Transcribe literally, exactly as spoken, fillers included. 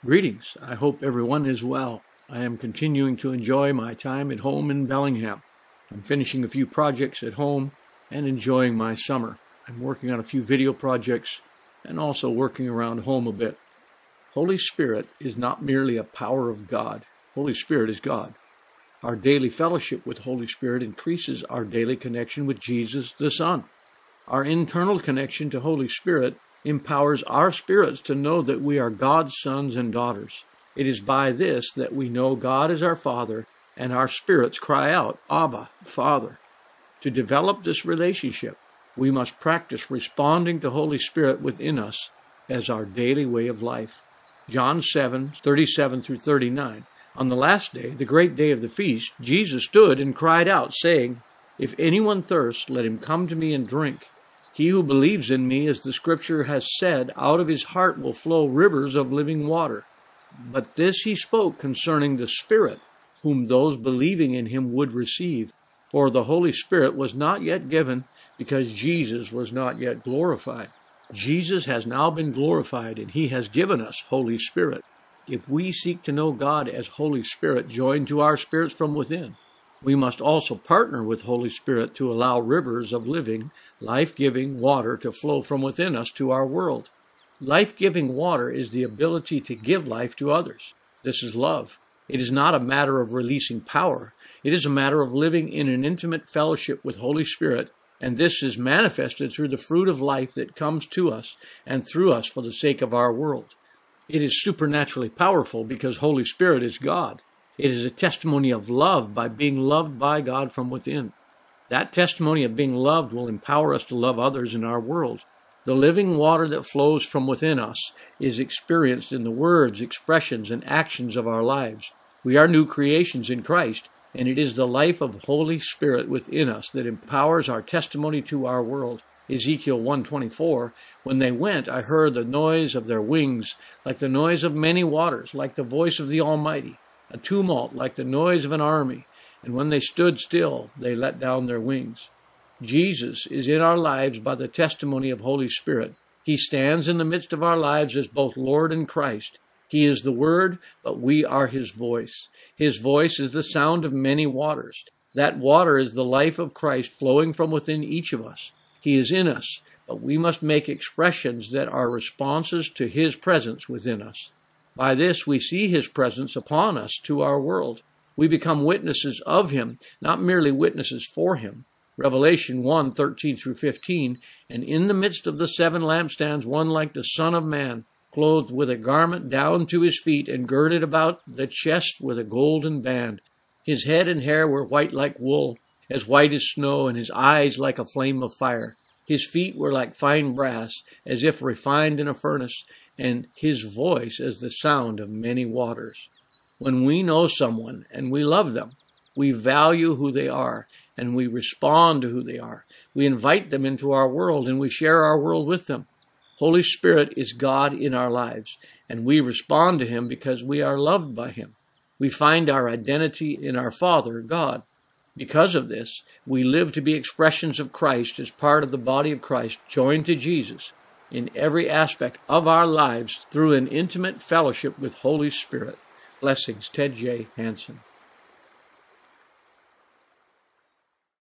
Greetings. I hope everyone is well. I am continuing to enjoy my time at home in Bellingham. I'm finishing a few projects at home and enjoying my summer. I'm working on a few video projects and also working around home a bit. Holy Spirit is not merely a power of God. Holy Spirit is God. Our daily fellowship with Holy Spirit increases our daily connection with Jesus the Son. Our internal connection to Holy Spirit empowers our spirits to know that we are God's sons and daughters. It is by this that we know God is our Father, and our spirits cry out, Abba, Father. To develop this relationship, we must practice responding to Holy Spirit within us as our daily way of life. John seven, thirty-seven through thirty-nine. On the last day, the great day of the feast, Jesus stood and cried out, saying, If anyone thirsts, let him come to me and drink. He who believes in me, as the scripture has said, out of his heart will flow rivers of living water. But this he spoke concerning the Spirit, whom those believing in him would receive. For the Holy Spirit was not yet given, because Jesus was not yet glorified. Jesus has now been glorified, and he has given us Holy Spirit. If we seek to know God as Holy Spirit joined to our spirits from within, we must also partner with Holy Spirit to allow rivers of living, life-giving water to flow from within us to our world. Life-giving water is the ability to give life to others. This is love. It is not a matter of releasing power. It is a matter of living in an intimate fellowship with Holy Spirit, and this is manifested through the fruit of life that comes to us and through us for the sake of our world. It is supernaturally powerful because Holy Spirit is God. It is a testimony of love by being loved by God from within. That testimony of being loved will empower us to love others in our world. The living water that flows from within us is experienced in the words, expressions, and actions of our lives. We are new creations in Christ, and it is the life of Holy Spirit within us that empowers our testimony to our world. Ezekiel one twenty-four, When they went, I heard the noise of their wings, like the noise of many waters, like the voice of the Almighty. A tumult like the noise of an army, and when they stood still, they let down their wings. Jesus is in our lives by the testimony of Holy Spirit. He stands in the midst of our lives as both Lord and Christ. He is the Word, but we are His voice. His voice is the sound of many waters. That water is the life of Christ flowing from within each of us. He is in us, but we must make expressions that are responses to His presence within us. By this we see His presence upon us to our world. We become witnesses of Him, not merely witnesses for Him. Revelation one, thirteen through fifteen, And in the midst of the seven lampstands one like the Son of Man, clothed with a garment down to his feet, and girded about the chest with a golden band. His head and hair were white like wool, as white as snow, and his eyes like a flame of fire. His feet were like fine brass, as if refined in a furnace, and his voice as the sound of many waters. When we know someone and we love them, we value who they are and we respond to who they are. We invite them into our world and we share our world with them. Holy Spirit is God in our lives, and we respond to Him because we are loved by Him. We find our identity in our Father, God. Because of this, we live to be expressions of Christ as part of the body of Christ, joined to Jesus in every aspect of our lives through an intimate fellowship with Holy Spirit. Blessings, Ted J. Hansen.